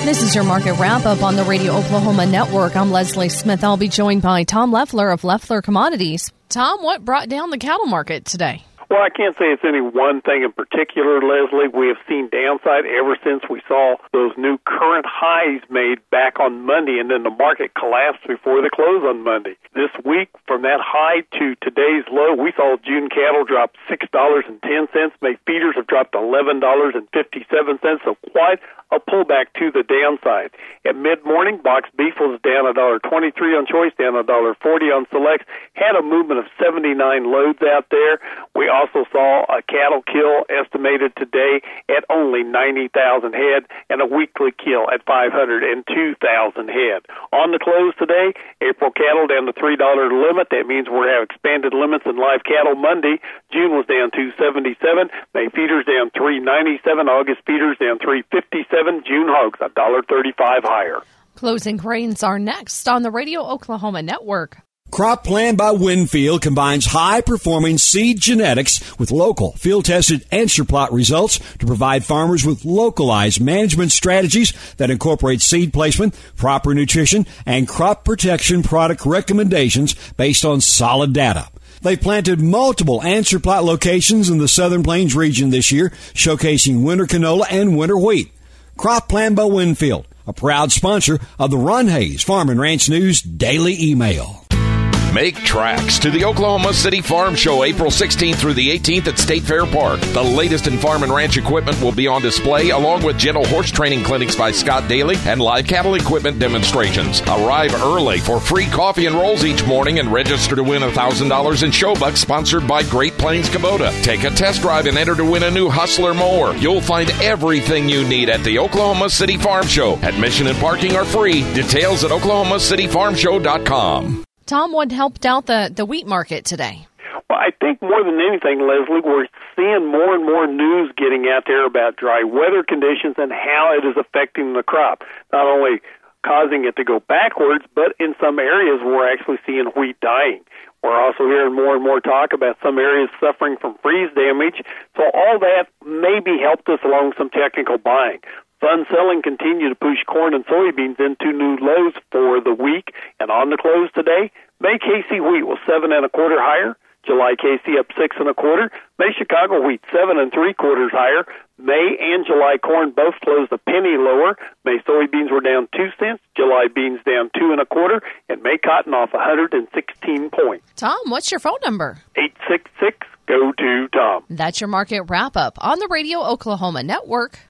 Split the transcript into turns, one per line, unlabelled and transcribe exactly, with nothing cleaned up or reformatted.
This is your market wrap-up on the Radio Oklahoma Network. I'm Leslie Smith. I'll be joined by Tom Leffler of Leffler Commodities. Tom, what brought down the cattle market today?
Well, I can't say it's any one thing in particular, Leslie. We have seen downside ever since we saw those new current highs made back on Monday, and then the market collapsed before the close on Monday. This week, from that high to today's low, we saw June cattle drop six dollars and ten cents. May feeders have dropped eleven dollars and fifty-seven cents, so quite a pullback to the downside. At mid-morning, box beef was down one dollar and twenty-three cents on choice, down one dollar and forty cents on selects. Had a movement of seventy-nine loads out there. We also saw a cattle kill estimated today at only ninety thousand head and a weekly kill at five hundred two thousand head. On the close today, April cattle down to three dollars limit. That means we're have expanded limits in live cattle Monday. June was down two seventy-seven. May feeders down three ninety-seven. August feeders down three fifty-seven. June hogs one dollar thirty-five higher.
Closing grains are next on the Radio Oklahoma Network.
Crop Plan by Winfield combines high-performing seed genetics with local, field-tested answer plot results to provide farmers with localized management strategies that incorporate seed placement, proper nutrition, and crop protection product recommendations based on solid data. They've planted multiple answer plot locations in the Southern Plains region this year, showcasing winter canola and winter wheat. Crop Plan by Winfield, a proud sponsor of the Ron Hayes Farm and Ranch News Daily Email.
Make tracks to the Oklahoma City Farm Show April sixteenth through the eighteenth at State Fair Park. The latest in farm and ranch equipment will be on display, along with gentle horse training clinics by Scott Daly and live cattle equipment demonstrations. Arrive early for free coffee and rolls each morning and register to win one thousand dollars in showbucks sponsored by Great Plains Kubota. Take a test drive and enter to win a new Hustler mower. You'll find everything you need at the Oklahoma City Farm Show. Admission and parking are free. Details at oklahoma city farm show dot com.
Tom, what helped out the, the wheat market today?
Well, I think more than anything, Leslie, we're seeing more and more news getting out there about dry weather conditions and how it is affecting the crop. Not only causing it to go backwards, but in some areas we're actually seeing wheat dying. We're also hearing more and more talk about some areas suffering from freeze damage. So all that maybe helped us along some technical buying. Fund selling continued to push corn and soybeans into new lows for the week. And on the close today, May K C wheat was seven and a quarter higher. July K C up six and a quarter. May Chicago wheat seven and three quarters higher. May and July corn both closed a penny lower. May soybeans were down two cents. July beans down two and a quarter. And May cotton off one hundred sixteen points.
Tom, what's your phone number?
eight six six, go to Tom.
That's your market wrap up on the Radio Oklahoma Network.